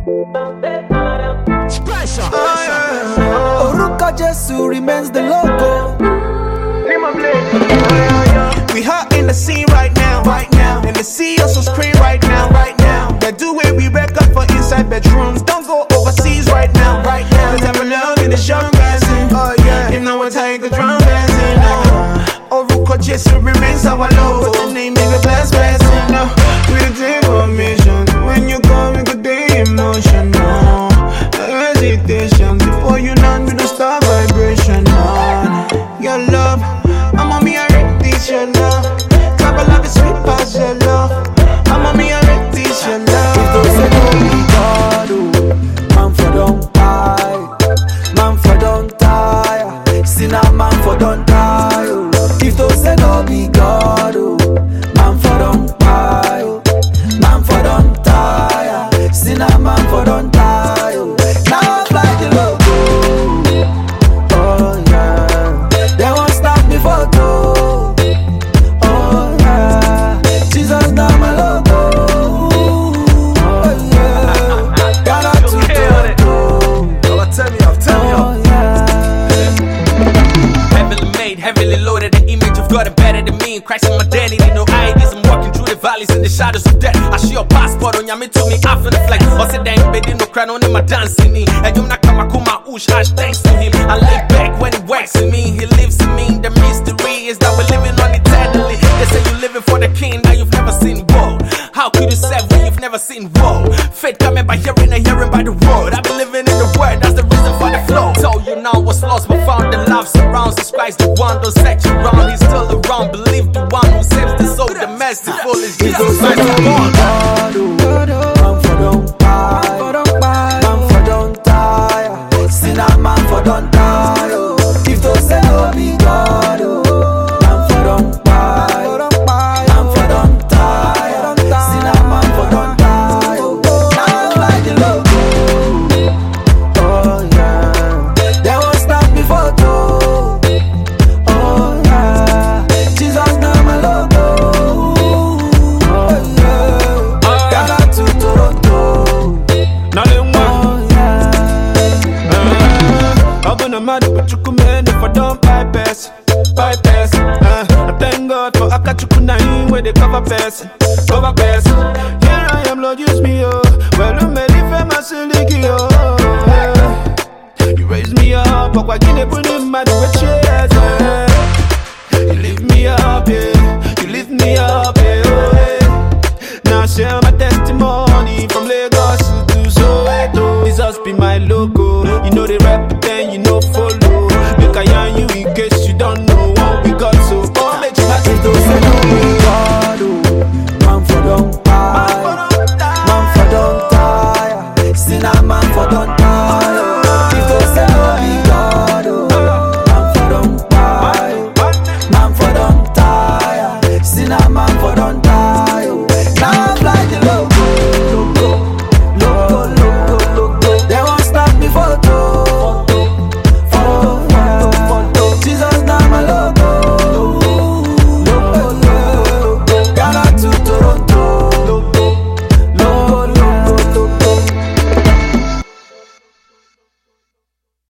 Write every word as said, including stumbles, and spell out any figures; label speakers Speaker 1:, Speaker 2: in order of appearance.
Speaker 1: Pressure. Oh, yeah. Oruko Jesu remains the logo.
Speaker 2: We hot in the scene right now, right now. And the C E O so screen right now, right now. They do it, we wake up for inside bedrooms. Don't go overseas right now, right now. Let's have a love in the show dancing. Oh yeah, you know what time the drum dancing. Oh, Oruko Jesu remains our logo. The name is a blessed blessing. No, we the dream of mission. When you come, we could be emotional. No hesitation. Before you know, we don't stop vibration. No, your love. I'm me, I rate this your love. Clap a love is sweet past your love. I'm me, I rate this your love.
Speaker 1: If those say no be God, oh, man for don't die, man for don't tire. Sinner man for don't die. Oh. If those say no be God, oh, man for don't die, oh. Man for don't tire. Sinner man for don't die. Oh. Now I fly the logo. Oh yeah, they won't stop me for two. Oh yeah, Jesus now my logo. Oh yeah, gotta to do.
Speaker 3: Y'all tell me off, tell me off.
Speaker 4: Heavily made, heavily loaded, the image of God embedded in me. Christ in my identity, no I Ds. I'm walking through the valleys and the shadows of death. I see your passport on Yami told me off in the flex. I said that ain't no crown on him, my dancing me. And you not come kuma ush hash thanks to him. I lay back when he works in me, he lives in me. The mystery is that we're living on eternally. They say you're living for the king that you've never seen. Whoa, how could you serve when you've never seen? Whoa, faith coming by hearing and hearing by the word. I've been living in the word, that's the reason for the flow. Told you now was lost but found, the love surrounds us. Christ the one, don't set you round. He's still around, believe the one who saves the soul. The merciful is Jesus.
Speaker 1: God, oh, man for don't buy, man for don't tire. Sinner man for don't die. Oh. If those say no be God, oh, man for don't buy, man for don't tire. Sinner man for don't die. Oh. Now I fly the logo. Oh yeah, they won't stop me for two. Oh yeah, Jesus now my logo. Oh yeah, gotta to Toronto.
Speaker 2: Nothing more.
Speaker 1: Oh yeah.
Speaker 2: I'm gonna mad but you come in if I don't bypass, bypass. Uh, I thank God for Akachukunain where they cover pass, cover pass.